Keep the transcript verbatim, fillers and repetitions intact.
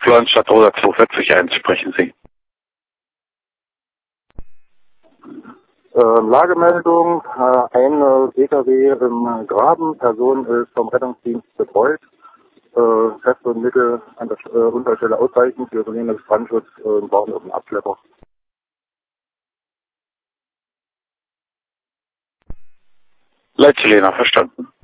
Florian Stadtroder zweihundertvierzig eins, sprechen Sie. Äh, Lagemeldung, äh, ein äh, P K W im Graben, Person ist vom Rettungsdienst betreut, äh, Kräfte und Mittel an der äh, Unfallstelle ausreichend, wir übernehmen das Brandschutz äh, und brauchen auf den Abschlepper. Leitzulehner, verstanden.